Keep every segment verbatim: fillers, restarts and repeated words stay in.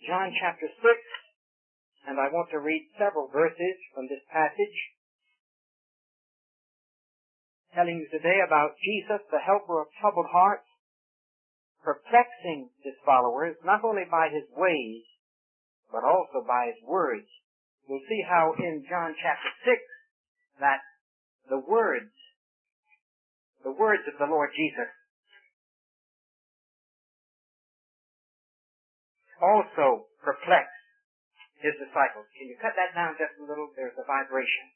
John chapter six, and I want to read several verses from this passage, telling you today about Jesus, the helper of troubled hearts, perplexing his followers, not only by his ways, but also by his words. We'll see how in John chapter six that the words, the words of the Lord Jesus also perplex his disciples. Can you cut that down just a little? There's a vibration.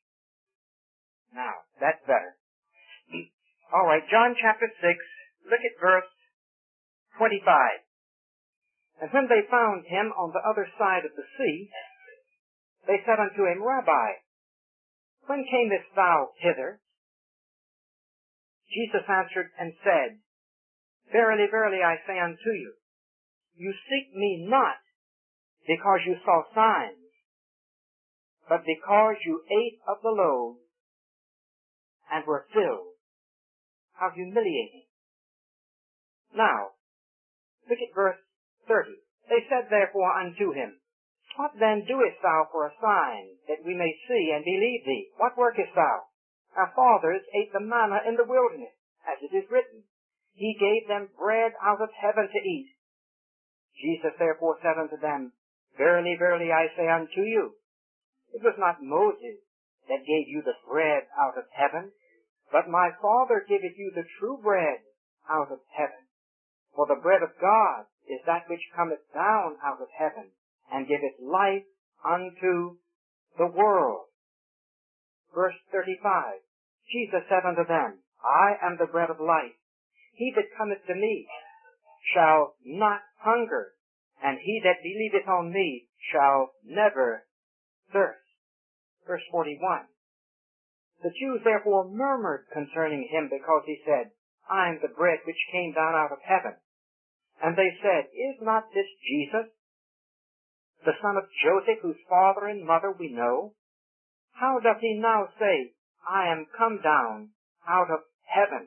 Now, that's better. All right, John chapter six, look at verse twenty-five. And when they found him on the other side of the sea, they said unto him, Rabbi, when camest thou hither? Jesus answered and said, Verily, verily, I say unto you, you seek me not because you saw signs, but because you ate of the loaves and were filled. How humiliating. Now, look at verse thirty. They said therefore unto him, What then doest thou for a sign, that we may see and believe thee? What workest thou? Our fathers ate the manna in the wilderness, as it is written, He gave them bread out of heaven to eat. Jesus therefore said unto them, Verily, verily, I say unto you, it was not Moses that gave you the bread out of heaven, but my Father giveth you the true bread out of heaven. For the bread of God is that which cometh down out of heaven, and giveth life unto the world. Verse thirty-five, Jesus said unto them, I am the bread of life. He that cometh to me shall not hunger, and he that believeth on me shall never thirst. Verse forty-one. The Jews therefore murmured concerning him, because he said, I am the bread which came down out of heaven. And they said, Is not this Jesus, the son of Joseph, whose father and mother we know? How doth he now say, I am come down out of heaven?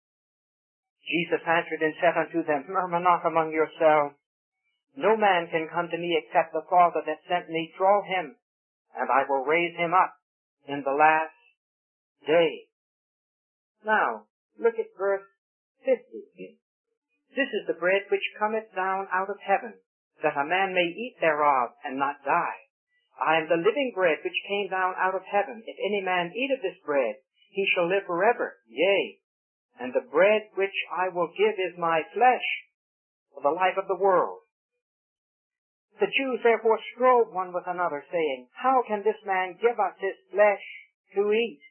Jesus answered and said unto them, Murmur not among yourselves. No man can come to me except the Father that sent me draw him, and I will raise him up in the last day. Now, look at verse fifty. This is the bread which cometh down out of heaven, that a man may eat thereof and not die. I am the living bread which came down out of heaven. If any man eat of this bread, he shall live forever. Yea, and the bread which I will give is my flesh, for the life of the world. The Jews therefore strove one with another, saying, How can this man give us his flesh to eat?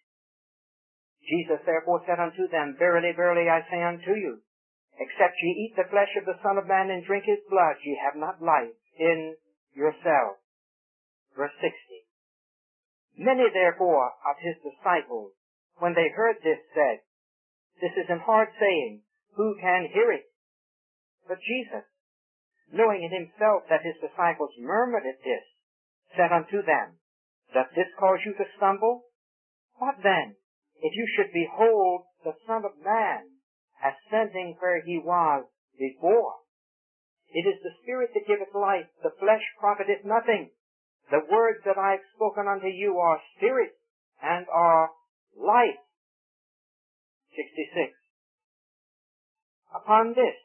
Jesus therefore said unto them, Verily, verily, I say unto you, except ye eat the flesh of the Son of Man and drink his blood, ye have not life in yourselves. Verse sixty. Many therefore of his disciples, when they heard this, said, This is an hard saying, who can hear it? But Jesus, knowing in himself that his disciples murmured at this, said unto them, Doth this cause you to stumble? What then, if you should behold the Son of Man ascending where he was before? It is the Spirit that giveth life, the flesh profiteth nothing. The words that I have spoken unto you are spirit and are life. sixty-six. Upon this,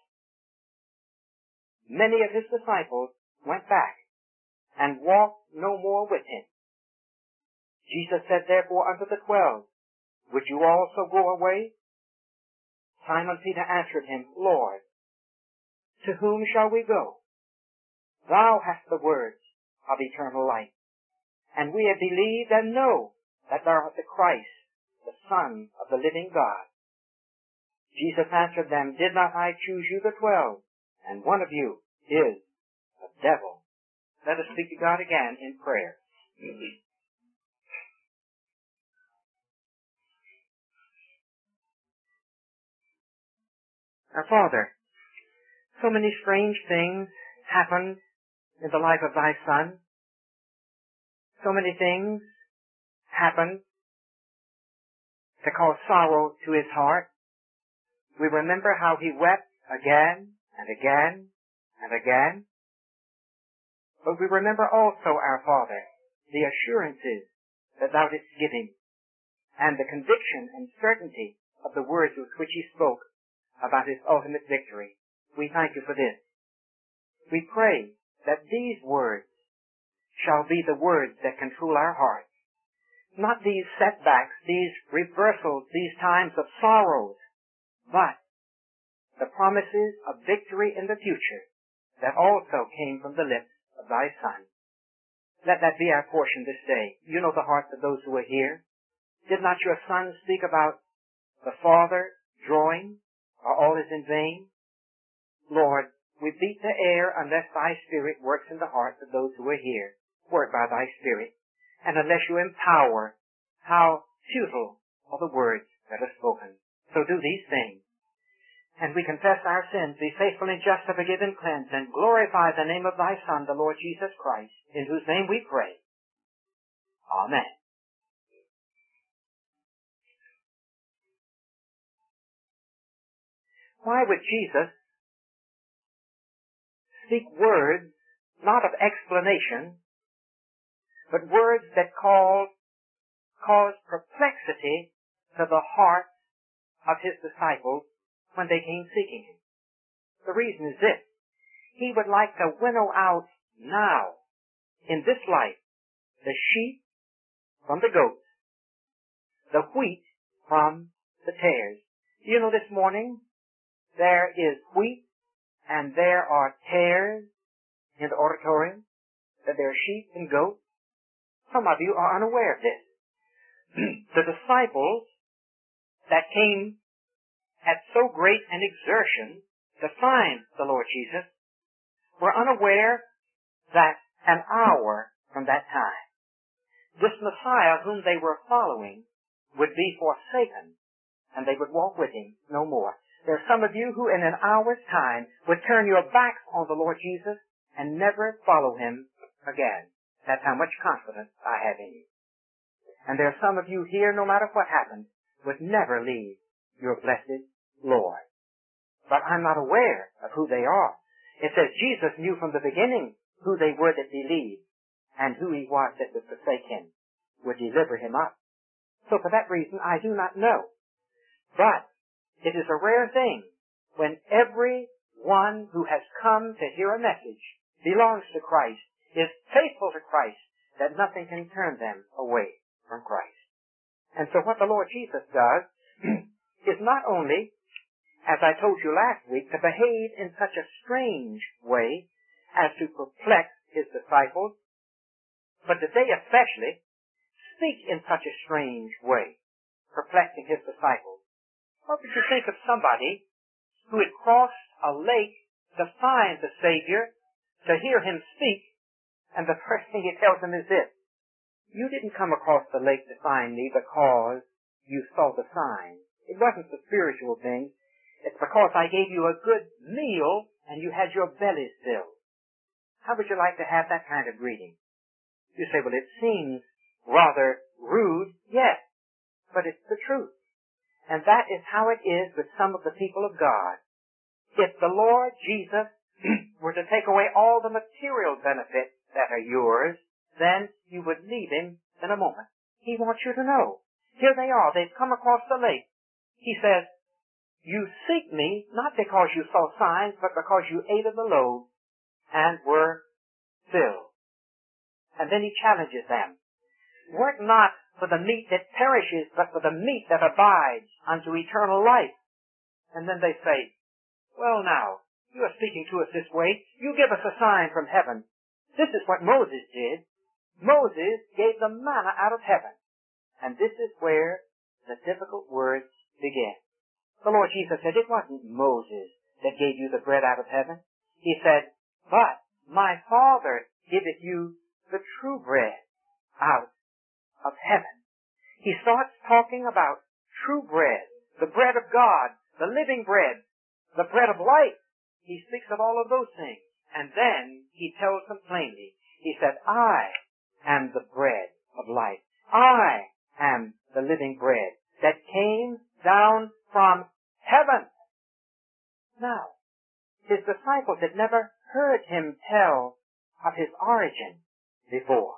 many of his disciples went back and walked no more with him. Jesus said therefore unto the twelve, Would you also go away? Simon Peter answered him, Lord, to whom shall we go? Thou hast the words of eternal life, and we have believed and know that thou art the Christ, the Son of the living God. Jesus answered them, Did not I choose you the twelve, and one of you is a devil? Let us speak to God again in prayer. Our Father, so many strange things happened in the life of thy Son. So many things happened to cause sorrow to his heart. We remember how he wept again and again and again. But we remember also, our Father, the assurances that thou didst give him, and the conviction and certainty of the words with which he spoke about his ultimate victory. We thank you for this. We pray that these words shall be the words that control our hearts. Not these setbacks, these reversals, these times of sorrows, but the promises of victory in the future that also came from the lips of thy Son. Let that be our portion this day. You know the hearts of those who are here. Did not your Son speak about the Father drawing, or all is in vain? Lord, we beat the air unless thy Spirit works in the hearts of those who are here. Work by thy Spirit. And unless you empower, how futile are the words that are spoken. So do these things. And we confess our sins, be faithful and just to forgive and cleanse, and glorify the name of thy Son, the Lord Jesus Christ, in whose name we pray. Amen. Why would Jesus speak words not of explanation, but words that called, caused perplexity to the hearts of his disciples when they came seeking him? The reason is this. He would like to winnow out now, in this life, the sheep from the goats, the wheat from the tares. You know, this morning, there is wheat and there are tares in the auditorium, that there are sheep and goats. Some of you are unaware of this. The disciples that came at so great an exertion to find the Lord Jesus were unaware that an hour from that time, this Messiah whom they were following would be forsaken, and they would walk with him no more. There are some of you who in an hour's time would turn your backs on the Lord Jesus and never follow him again. That's how much confidence I have in you. And there are some of you here, no matter what happens, would never leave your blessed Lord. But I'm not aware of who they are. It says Jesus knew from the beginning who they were that believed, and who he was that would forsake him, would deliver him up. So for that reason, I do not know. But it is a rare thing when every one who has come to hear a message belongs to Christ, is faithful to Christ, that nothing can turn them away from Christ. And so what the Lord Jesus does is not only, as I told you last week, to behave in such a strange way as to perplex his disciples, but today especially, speak in such a strange way, perplexing his disciples. What would you think of somebody who had crossed a lake to find the Savior, to hear him speak, and the first thing he tells them is this: you didn't come across the lake to find me because you saw the sign. It wasn't the spiritual thing. It's because I gave you a good meal and you had your bellies filled. How would you like to have that kind of greeting? You say, well, it seems rather rude. Yes, but it's the truth. And that is how it is with some of the people of God. If the Lord Jesus were to take away all the material benefits that are yours, then you would leave him in a moment. He wants you to know. Here they are. They've come across the lake. He says, you seek me not because you saw signs, but because you ate of the loaves and were filled. And then he challenges them. Work not for the meat that perishes, but for the meat that abides unto eternal life. And then they say, well now, you are speaking to us this way. You give us a sign from heaven. This is what Moses did. Moses gave the manna out of heaven. And this is where the difficult words begin. The Lord Jesus said, it wasn't Moses that gave you the bread out of heaven. He said, but my Father giveth you the true bread out of heaven. He starts talking about true bread, the bread of God, the living bread, the bread of life. He speaks of all of those things. And then he tells them plainly, he said, I am the bread of life. I am the living bread that came down from heaven. Now, his disciples had never heard him tell of his origin before.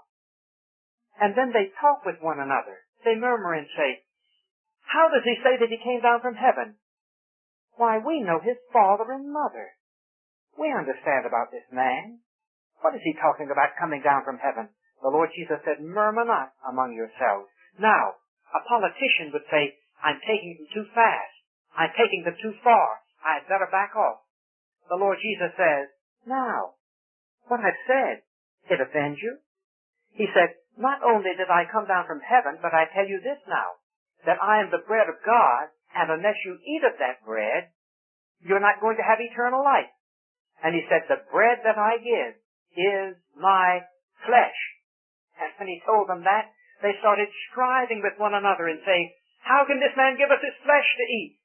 And then they talk with one another. They murmur and say, how does he say that he came down from heaven? Why, we know his father and mother. We understand about this man. What is he talking about coming down from heaven? The Lord Jesus said, murmur not among yourselves. Now, a politician would say, I'm taking them too fast. I'm taking them too far. I'd better back off. The Lord Jesus says, now, what I've said, it offends you? He said, not only did I come down from heaven, but I tell you this now, that I am the bread of God, and unless you eat of that bread, you're not going to have eternal life. And he said, the bread that I give is my flesh. And when he told them that, they started striving with one another and saying, how can this man give us his flesh to eat?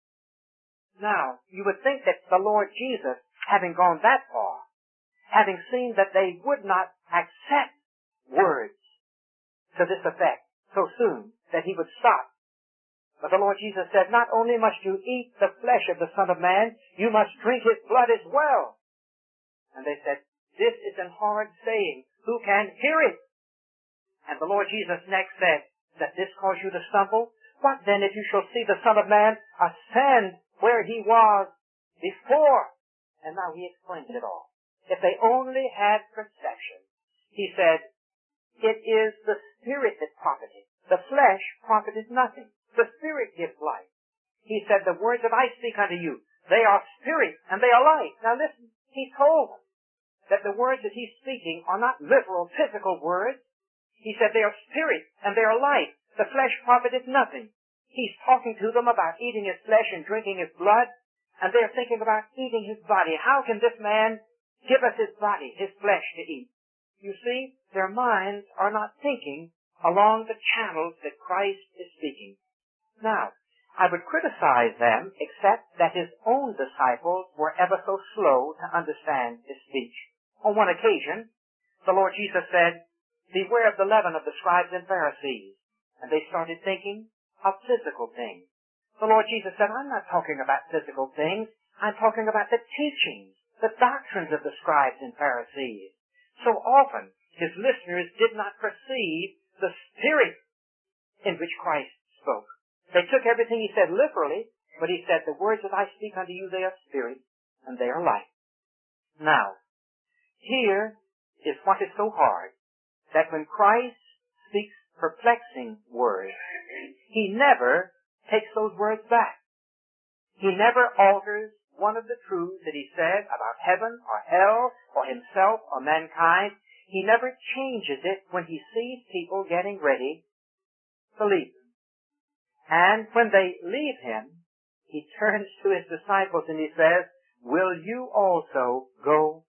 Now, you would think that the Lord Jesus, having gone that far, having seen that they would not accept words to this effect so soon, that he would stop. But the Lord Jesus said, not only must you eat the flesh of the Son of Man, you must drink his blood as well. And they said, this is an hard saying. Who can hear it? And the Lord Jesus next said, that this cause you to stumble? What then if you shall see the Son of Man ascend where he was before? And now he explains it all. If they only had perception. He said, it is the Spirit that profited. The flesh profited nothing. The Spirit gives life. He said, the words that I speak unto you, they are spirit and they are life. Now listen, he told them that the words that he's speaking are not literal, physical words. He said they are spirit and they are life. The flesh profited nothing. He's talking to them about eating his flesh and drinking his blood, and they're thinking about eating his body. How can this man give us his body, his flesh to eat? You see, their minds are not thinking along the channels that Christ is speaking. Now, I would criticize them except that his own disciples were ever so slow to understand his speech. On one occasion, the Lord Jesus said, beware of the leaven of the scribes and Pharisees. And they started thinking of physical things. The Lord Jesus said, I'm not talking about physical things. I'm talking about the teachings, the doctrines of the scribes and Pharisees. So often, his listeners did not perceive the spirit in which Christ spoke. They took everything he said literally, but he said, the words that I speak unto you, they are spirit, and they are life. Now, here is what is so hard, that when Christ speaks perplexing words, he never takes those words back. He never alters one of the truths that he said about heaven or hell or himself or mankind. He never changes it when he sees people getting ready to leave him. And when they leave him, he turns to his disciples and he says, will you also go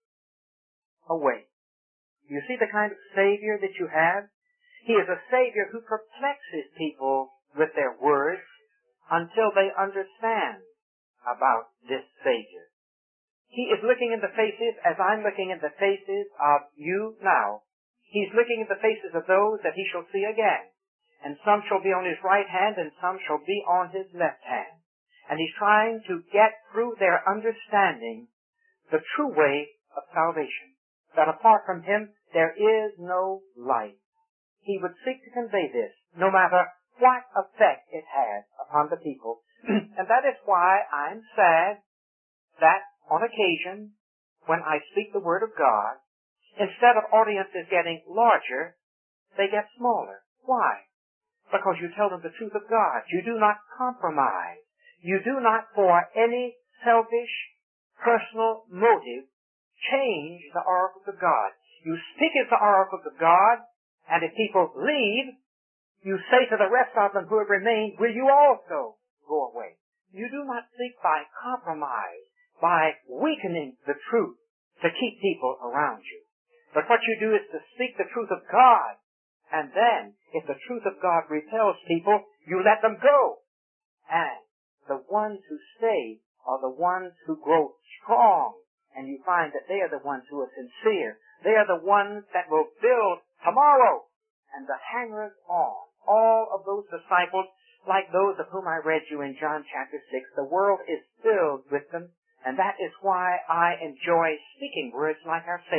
away? You see the kind of Savior that you have? He is a Savior who perplexes people with their words until they understand about this Savior. He is looking in the faces, as I'm looking in the faces of you now. He's looking in the faces of those that he shall see again. And some shall be on his right hand, and some shall be on his left hand. And he's trying to get through their understanding the true way of salvation. That apart from him, there is no life. He would seek to convey this, no matter what effect it has upon the people. And that is why I'm sad that on occasion, when I speak the Word of God, instead of audiences getting larger, they get smaller. Why? Because you tell them the truth of God. You do not compromise. You do not, for any selfish, personal motive, change the oracles of God. You speak as the oracles of God, and if people leave, you say to the rest of them who have remained, will you also go away? You do not seek by compromise, by weakening the truth to keep people around you. But what you do is to speak the truth of God. And then, if the truth of God repels people, you let them go. And the ones who stay are the ones who grow strong. And you find that they are the ones who are sincere. They are the ones that will build tomorrow. And the hangers on, all of those disciples, like those of whom I read you in John chapter six, the world is filled with them. And that is why I enjoy speaking words like our Savior.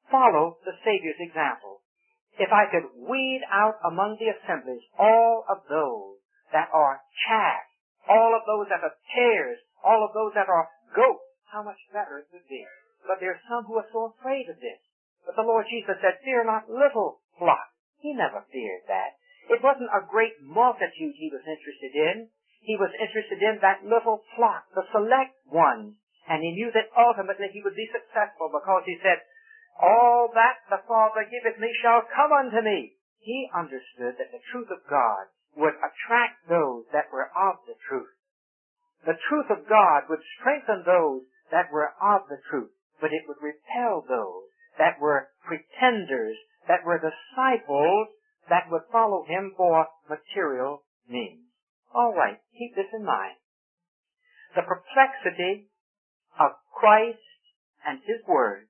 follow the Savior's example. If I could weed out among the assemblies all of those that are chaff, all of those that are tares, all of those that are goats, how much better it would be. But there are some who are so afraid of this. But the Lord Jesus said, fear not, little flock. He never feared that. It wasn't a great multitude he was interested in. He was interested in that little flock, the select ones. And he knew that ultimately he would be successful because he said, all that the Father giveth me shall come unto me. He understood that the truth of God would attract those that were of the truth. The truth of God would strengthen those that were of the truth, but it would repel those that were pretenders, that were disciples, that would follow him for material means. All right, keep this in mind. The perplexity of Christ and his words,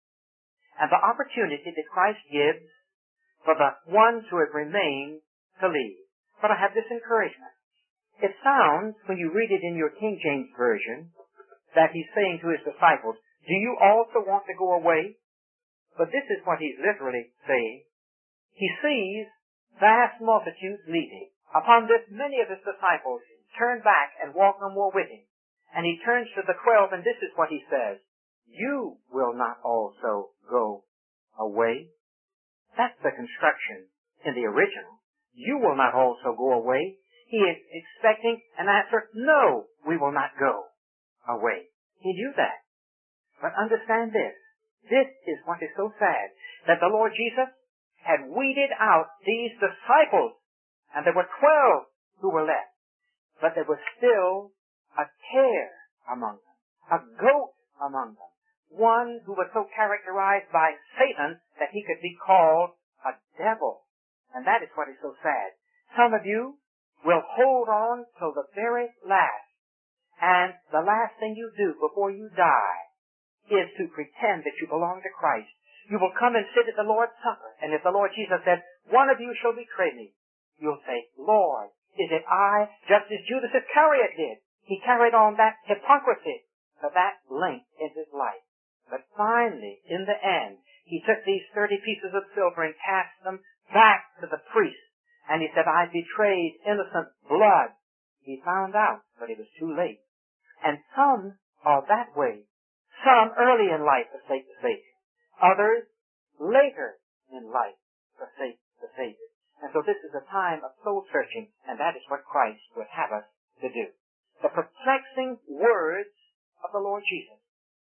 and the opportunity that Christ gives for the ones who have remained to leave. But I have this encouragement. It sounds, when you read it in your King James Version, that he's saying to his disciples, do you also want to go away? But this is what he's literally saying. He sees vast multitudes leaving. Upon this, many of his disciples turn back and walk no more with him. And he turns to the twelve, and this is what he says. You will not also go away. That's the construction in the original. You will not also go away. He is expecting an answer, no, we will not go away. He knew that. But understand this. This is what is so sad, that the Lord Jesus had weeded out these disciples, and there were twelve who were left. But there was still a tare among them, a goat among them, one who was so characterized by Satan that he could be called a devil. And that is what is so sad. Some of you will hold on till the very last, and the last thing you do before you die is to pretend that you belong to Christ. You will come and sit at the Lord's Supper, and if the Lord Jesus said, one of you shall betray me, you'll say, Lord, is it I, just as Judas Iscariot did? He carried on that hypocrisy to that length in his life. But finally, in the end, he took these thirty pieces of silver and cast them back to the priest. And he said, I betrayed innocent blood. He found out, but it was too late. And some are that way. Some early in life forsake the Savior. Others later in life forsake the Savior. And so this is a time of soul searching, and that is what Christ would have us to do. The perplexing words of the Lord Jesus.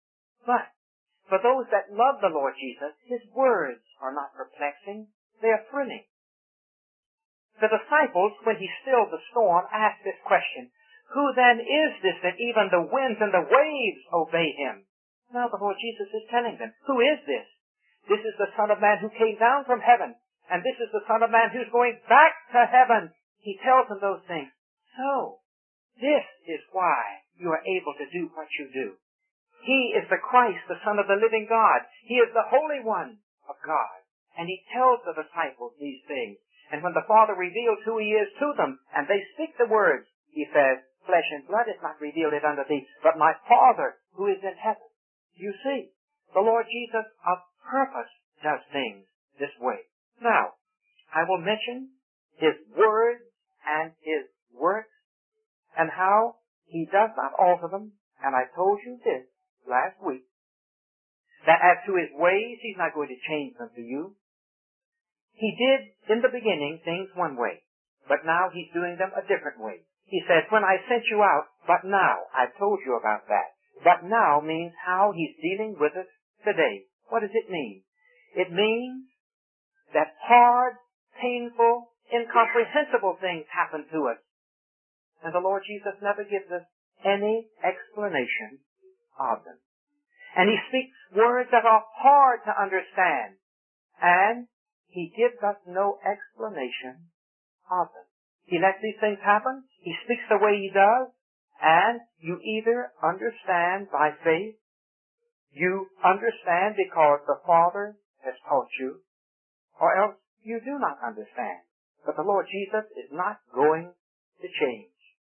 But for those that love the Lord Jesus, his words are not perplexing, they are thrilling. The disciples, when he stilled the storm, asked this question, who then is this that even the winds and the waves obey him? Now the Lord Jesus is telling them, who is this? This is the Son of Man who came down from heaven, and this is the Son of Man who's going back to heaven. He tells them those things. So, this is why you are able to do what you do. He is the Christ, the Son of the living God. He is the Holy One of God. And he tells the disciples these things. And when the Father reveals who he is to them, and they speak the words, he says, flesh and blood has not revealed it unto thee, but my Father who is in heaven. You see, the Lord Jesus of purpose does things this way. Now, I will mention his words and his works, and how he does not alter them. And I told you this last week, that as to his ways, he's not going to change them for you. He did, in the beginning, things one way, but now he's doing them a different way. He says, when I sent you out, but now, I've told you about that. But now means how he's dealing with us today. What does it mean? It means that hard, painful, incomprehensible things happen to us. And the Lord Jesus never gives us any explanation of them. And he speaks words that are hard to understand. And he gives us no explanation of them. He lets these things happen. He speaks the way he does. And you either understand by faith, you understand because the Father has taught you, or else you do not understand. But the Lord Jesus is not going to change.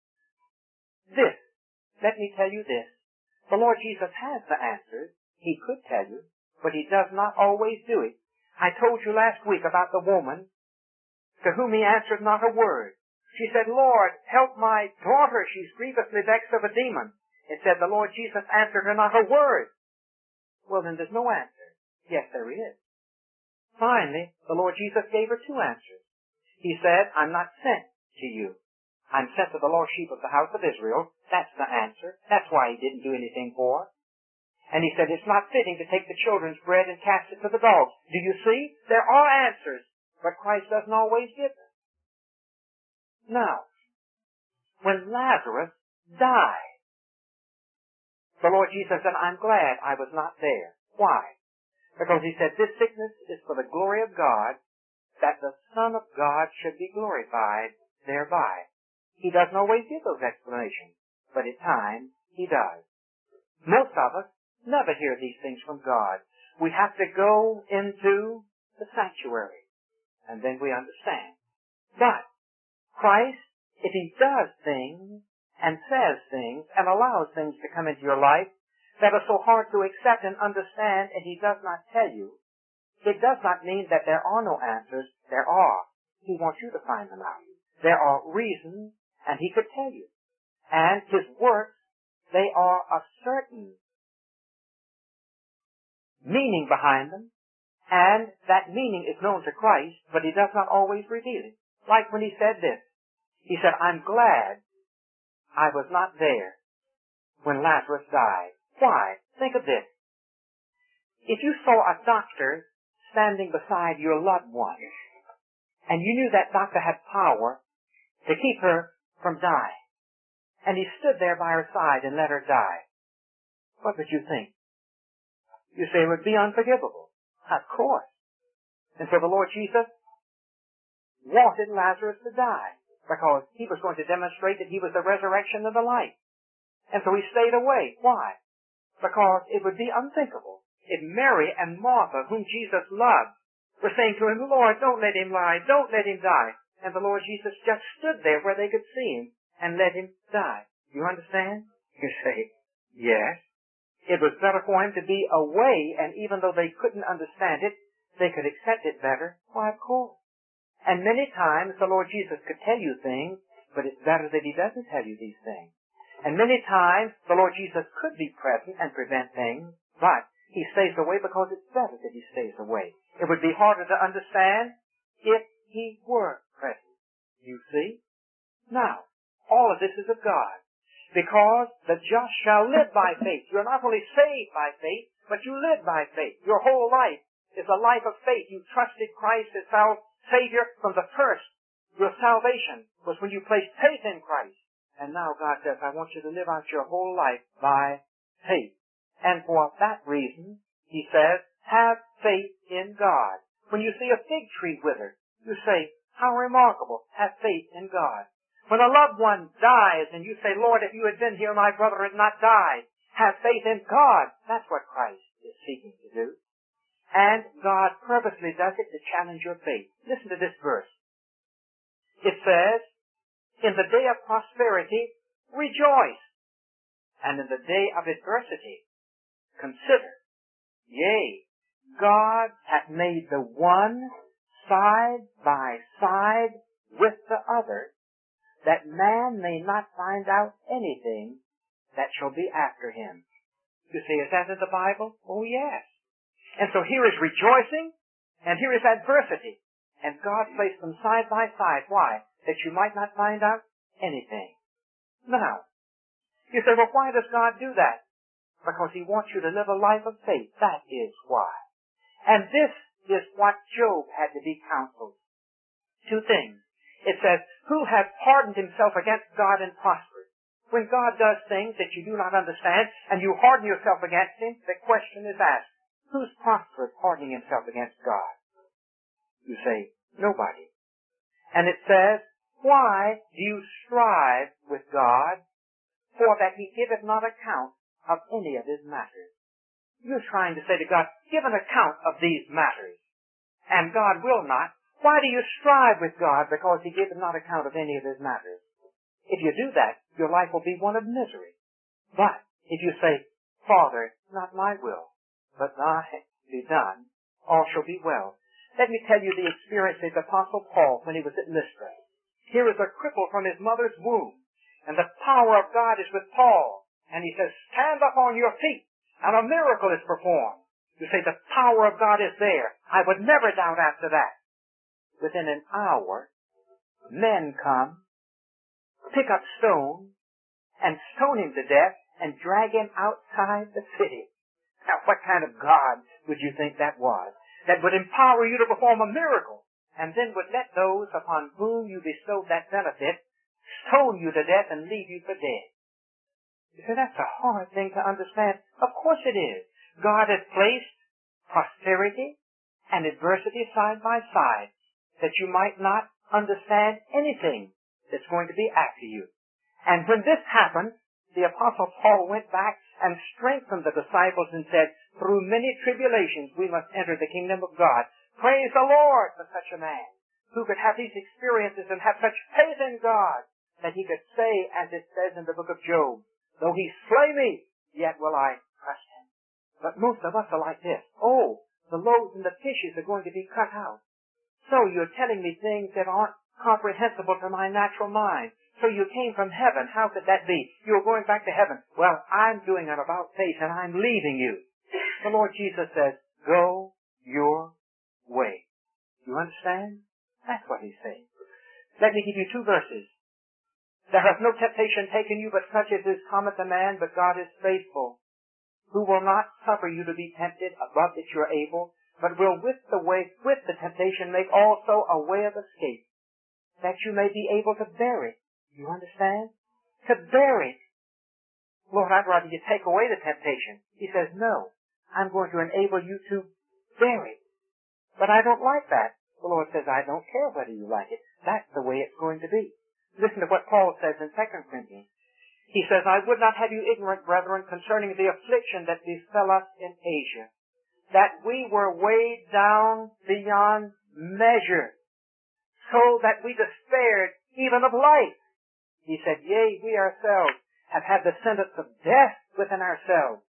This, let me tell you this. The Lord Jesus has the answers. He could tell you, but he does not always do it. I told you last week about the woman to whom he answered not a word. She said, Lord, help my daughter. She's grievously vexed of a demon. It said the Lord Jesus answered her not a word. Well, then there's no answer. Yes, there is. Finally, the Lord Jesus gave her two answers. He said, I'm not sent to you. I'm sent to the lost sheep of the house of Israel. That's the answer. That's why he didn't do anything for her. And he said, it's not fitting to take the children's bread and cast it to the dogs. Do you see? There are answers, but Christ doesn't always give them. Now, when Lazarus died, the Lord Jesus said, I'm glad I was not there. Why? Because he said, this sickness is for the glory of God, that the Son of God should be glorified thereby. He doesn't always give those explanations, but at times he does. Most of us never hear these things from God. We have to go into the sanctuary, and then we understand. But Christ, if he does things and says things and allows things to come into your life that are so hard to accept and understand, and he does not tell you, it does not mean that there are no answers. There are. He wants you to find them out. There are reasons, and he could tell you. And his works, they are a certain meaning behind them, and that meaning is known to Christ, but he does not always reveal it. Like when he said this. He said, I'm glad I was not there when Lazarus died. Why? Think of this. If you saw a doctor standing beside your loved one, and you knew that doctor had power to keep her from dying, and he stood there by her side and let her die, what would you think? You say it would be unforgivable. Of course. And so the Lord Jesus wanted Lazarus to die, because he was going to demonstrate that he was the resurrection and the life. And so he stayed away. Why? Because it would be unthinkable if Mary and Martha, whom Jesus loved, were saying to him, Lord, don't let him lie, don't let him die. And the Lord Jesus just stood there where they could see him and let him die. You understand? You say, yes. It was better for him to be away, and even though they couldn't understand it, they could accept it better. Why, of course. And many times the Lord Jesus could tell you things, but it's better that he doesn't tell you these things. And many times the Lord Jesus could be present and prevent things, but he stays away because it's better that he stays away. It would be harder to understand if he were present. You see? Now, all of this is of God. Because the just shall live by faith. You're not only saved by faith, but you live by faith. Your whole life is a life of faith. You trusted Christ as our Savior from the first. Your salvation was when you placed faith in Christ. And now God says, I want you to live out your whole life by faith. And for that reason, he says, have faith in God. When you see a fig tree wither, you say, how remarkable. Have faith in God. When a loved one dies and you say, Lord, if you had been here, my brother had not died. Have faith in God. That's what Christ is seeking to do. And God purposely does it to challenge your faith. Listen to this verse. It says, in the day of prosperity, rejoice. And in the day of adversity, consider. Yea, God hath made the one side by side with the other, that man may not find out anything that shall be after him. You say, is that in the Bible? Oh, yes. And so here is rejoicing, and here is adversity. And God placed them side by side. Why? That you might not find out anything. Now, you say, well, why does God do that? Because he wants you to live a life of faith. That is why. And this is what Job had to be counseled. Two things. It says, who hath hardened himself against God and prospered? When God does things that you do not understand, and you harden yourself against him, the question is asked, who's prospered hardening himself against God? You say, nobody. And it says, why do you strive with God, for that he giveth not account of any of his matters? You're trying to say to God, give an account of these matters. And God will not. Why do you strive with God? Because he giveth not account of any of his matters. If you do that, your life will be one of misery. But if you say, Father, not my will, but thy, be done, all shall be well. Let me tell you the experience of the Apostle Paul when he was at Lystra. Here is a cripple from his mother's womb, and the power of God is with Paul. And he says, stand up on your feet, and a miracle is performed. You say, the power of God is there. I would never doubt after that. Within an hour, men come, pick up stones, and stone him to death, and drag him outside the city. Now, what kind of God would you think that was? That would empower you to perform a miracle, and then would let those upon whom you bestowed that benefit stone you to death and leave you for dead. You say, that's a hard thing to understand. Of course it is. God has placed prosperity and adversity side by side, that you might not understand anything that's going to be after you. And when this happened, the Apostle Paul went back and strengthened the disciples and said, through many tribulations we must enter the kingdom of God. Praise the Lord for such a man who could have these experiences and have such faith in God that he could say, as it says in the book of Job, though he slay me, yet will I trust him. But most of us are like this. Oh, the loaves and the fishes are going to be cut out. So you're telling me things that aren't comprehensible to my natural mind. So you came from heaven. How could that be? You're going back to heaven. Well, I'm doing an about face and I'm leaving you. The Lord Jesus says, go your way. You understand? That's what he's saying. Let me give you two verses. There hath no temptation taken you but such as is common to man, but God is faithful, who will not suffer you to be tempted above that you are able, but will with the way, with the temptation make also a way of escape, that you may be able to bear it. You understand? To bear it. Lord, I'd rather you take away the temptation. He says, no, I'm going to enable you to bear it. But I don't like that. The Lord says, I don't care whether you like it. That's the way it's going to be. Listen to what Paul says in Second Corinthians. He says, I would not have you ignorant, brethren, concerning the affliction that befell us in Asia, that we were weighed down beyond measure, so that we despaired even of life. He said, yea, we ourselves have had the sentence of death within ourselves,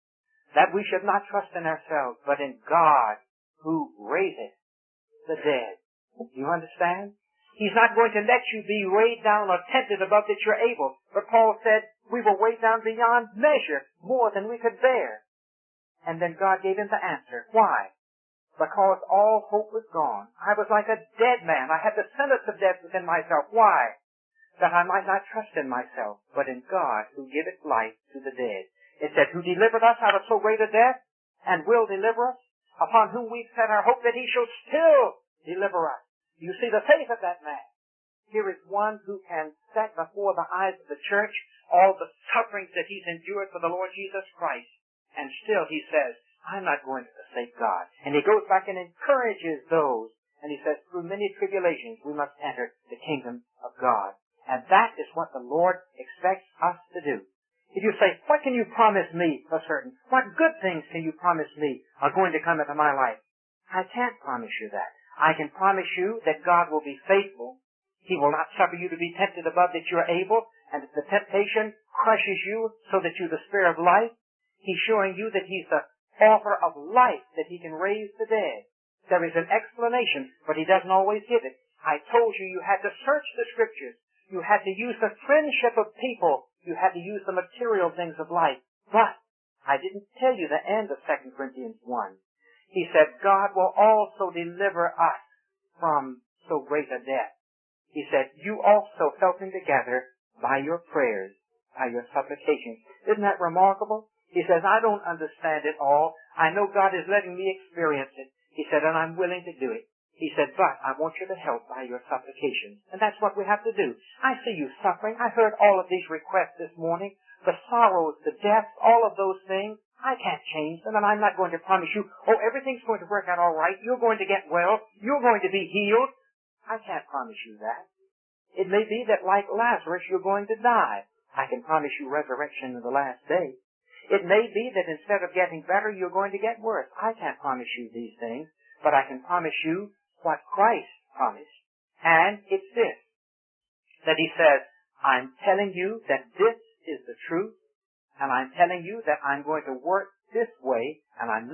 that we should not trust in ourselves, but in God, who raiseth the dead. Do you understand? He's not going to let you be weighed down or tempted above that you're able. But Paul said, we were weighed down beyond measure, more than we could bear. And then God gave him the answer. Why? Because all hope was gone. I was like a dead man. I had the sentence of death within myself. Why? That I might not trust in myself, but in God, who giveth life to the dead. It said, who delivered us out of so great a death, and will deliver us, upon whom we've set our hope that he shall still deliver us. You see the faith of that man. Here is one who can set before the eyes of the church all the sufferings that he's endured for the Lord Jesus Christ. And still he says, I'm not going to forsake God. And he goes back and encourages those. And he says, through many tribulations we must enter the kingdom of God. And that is what the Lord expects us to do. If you say, what can you promise me for certain? What good things can you promise me are going to come into my life? I can't promise you that. I can promise you that God will be faithful. He will not suffer you to be tempted above that you are able, and if the temptation crushes you so that you despair of life, he's showing you that he's the author of life, that he can raise the dead. There is an explanation, but he doesn't always give it. I told you you had to search the scriptures. You had to use the friendship of people. You had to use the material things of life. But I didn't tell you the end of Second Corinthians one. He said, God will also deliver us from so great a death. He said, you also helping together by your prayers, by your supplications. Isn't that remarkable? He says, I don't understand it all. I know God is letting me experience it. He said, and I'm willing to do it. He said, but I want you to help by your supplications. And that's what we have to do. I see you suffering. I heard all of these requests this morning. The sorrows, the deaths, all of those things. I can't change them, and I'm not going to promise you, oh, everything's going to work out all right. You're going to get well. You're going to be healed. I can't promise you that. It may be that, like Lazarus, you're going to die. I can promise you resurrection in the last day. It may be that instead of getting better, you're going to get worse. I can't promise you these things, but I can promise you what Christ promised. And it's this, that he says, I'm telling you that this is the truth, and I'm telling you that I'm going to work this way, and I'm not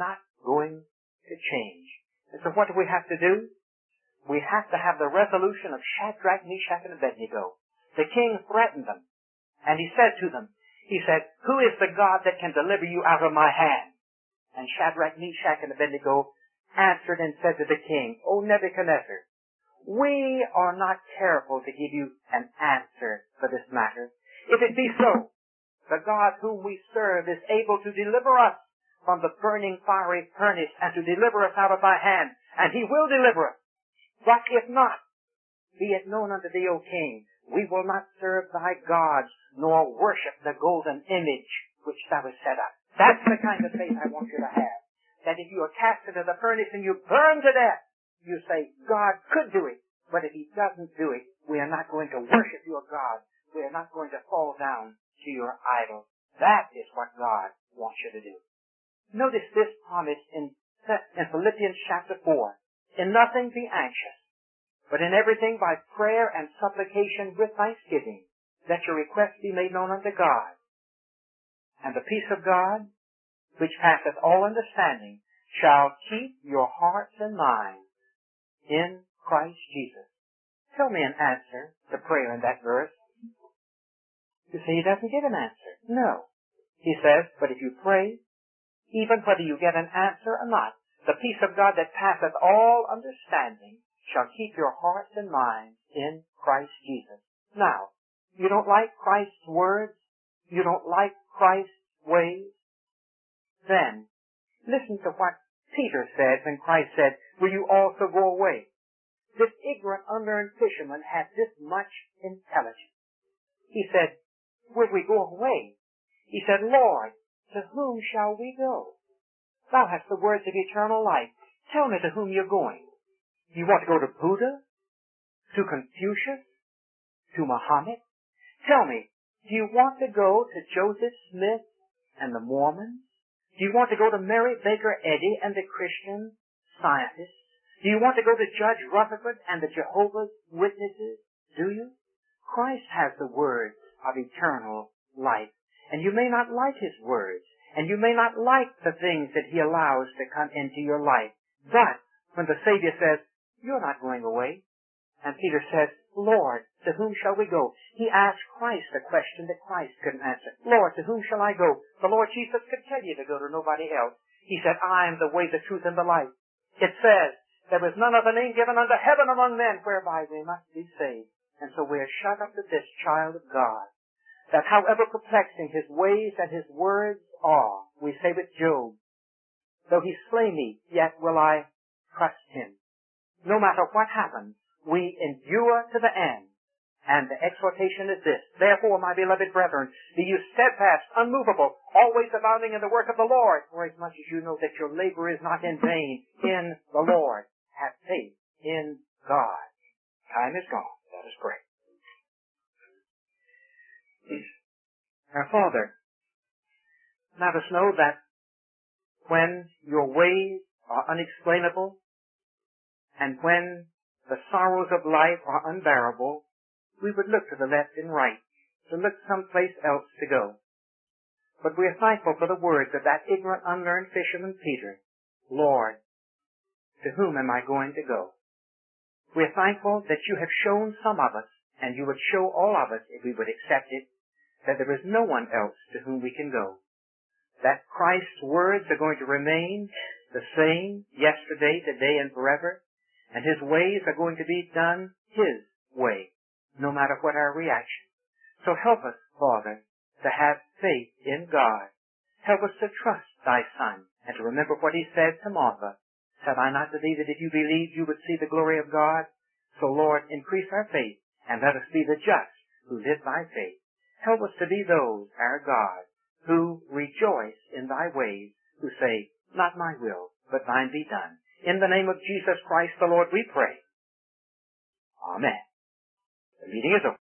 going to change. And so what do we have to do? We have to have the resolution of Shadrach, Meshach, and Abednego. The king threatened them, and he said to them, he said, who is the God that can deliver you out of my hand? And Shadrach, Meshach, and Abednego answered and said to the king, O Nebuchadnezzar, we are not careful to give you an answer for this matter. If it be so, the God whom we serve is able to deliver us from the burning fiery furnace and to deliver us out of thy hand, and he will deliver us. But if not, be it known unto thee, O king, we will not serve thy gods, nor worship the golden image which thou hast set up. That's the kind of faith I want you to have. That if you are cast into the furnace and you burn to death, you say, God could do it, but if he doesn't do it, we are not going to worship your God. We are not going to fall down to your idol. That is what God wants you to do. Notice this promise in, in Philippians chapter four. In nothing be anxious, but in everything by prayer and supplication with thanksgiving, that your requests be made known unto God. And the peace of God, which passeth all understanding, shall keep your hearts and minds in Christ Jesus. Tell me an answer to prayer in that verse. You say he doesn't give an answer. No. He says, but if you pray, even whether you get an answer or not, the peace of God that passeth all understanding shall keep your hearts and minds in Christ Jesus. Now, you don't like Christ's words? You don't like Christ's ways? Then, listen to what Peter said when Christ said, will you also go away? This ignorant, unlearned fisherman had this much intelligence. He said, will we go away? He said, Lord, to whom shall we go? Thou hast the words of eternal life. Tell me to whom you're going. You want to go to Buddha? To Confucius? To Muhammad? Tell me, do you want to go to Joseph Smith and the Mormons? Do you want to go to Mary Baker Eddy and the Christian Scientists? Do you want to go to Judge Rutherford and the Jehovah's Witnesses? Do you? Christ has the words of eternal life. And you may not like his words. And you may not like the things that he allows to come into your life. But when the Savior says, you're not going away, and Peter says, Lord, to whom shall we go? He asked Christ a question that Christ couldn't answer. Lord, to whom shall I go? The Lord Jesus could tell you to go to nobody else. He said, I am the way, the truth, and the life. It says, there was none other name given under heaven among men whereby we must be saved. And so we are shut up to this child of God, that however perplexing his ways and his words are, we say with Job, though he slay me, yet will I trust him. No matter what happens, we endure to the end. And the exhortation is this, therefore, my beloved brethren, be you steadfast, unmovable, always abounding in the work of the Lord, for as much as you know that your labor is not in vain in the Lord. Have faith in God. Time is gone. Let us pray. Our Father, let us know that when your ways are unexplainable and when the sorrows of life are unbearable, we would look to the left and right, to look someplace else to go. But we are thankful for the words of that ignorant, unlearned fisherman Peter. Lord, to whom am I going to go? We are thankful that you have shown some of us, and you would show all of us if we would accept it, that there is no one else to whom we can go. That Christ's words are going to remain the same yesterday, today, and forever, and his ways are going to be done his way, no matter what our reaction. So help us, Father, to have faith in God. Help us to trust thy Son, and to remember what he said to Martha. Said I not to thee that if you believed you would see the glory of God? So, Lord, increase our faith, and let us be the just who live by faith. Help us to be those, our God, who rejoice in thy ways, who say, not my will, but thine be done. In the name of Jesus Christ the Lord we pray. Amen. The meeting is over.